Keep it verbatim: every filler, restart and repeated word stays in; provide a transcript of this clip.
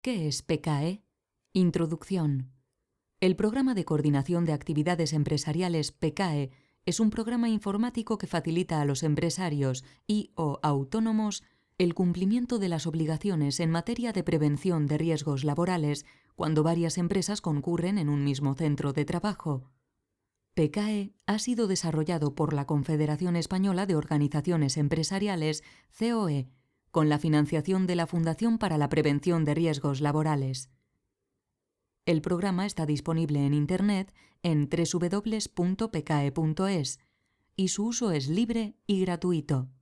¿Qué es P K E? Introducción. El Programa de Coordinación de Actividades Empresariales P K E es un programa informático que facilita a los empresarios y o autónomos el cumplimiento de las obligaciones en materia de prevención de riesgos laborales cuando varias empresas concurren en un mismo centro de trabajo. P K E ha sido desarrollado por la Confederación Española de Organizaciones Empresariales, C O E, con la financiación de la Fundación para la Prevención de Riesgos Laborales. El programa está disponible en Internet en doble u doble u doble u punto p k e punto es y su uso es libre y gratuito.